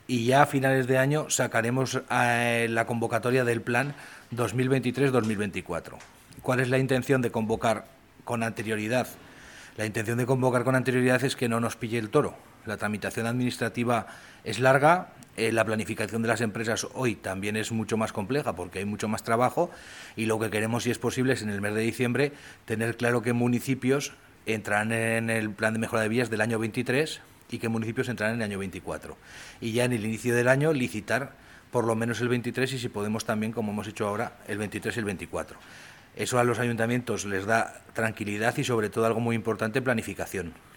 y ya a finales de año sacaremos la convocatoria del plan 2023-2024. ¿Cuál es la intención de convocar con anterioridad? La intención de convocar con anterioridad es que no nos pille el toro. La tramitación administrativa es larga, la planificación de las empresas hoy también es mucho más compleja porque hay mucho más trabajo y lo que queremos, si es posible, es en el mes de diciembre tener claro qué municipios entrarán en el plan de mejora de vías del año 23 y qué municipios entrarán en el año 24. Y ya en el inicio del año licitar por lo menos el 23 y si podemos también, como hemos hecho ahora, el 23 y el 24. Eso a los ayuntamientos les da tranquilidad y sobre todo algo muy importante, planificación.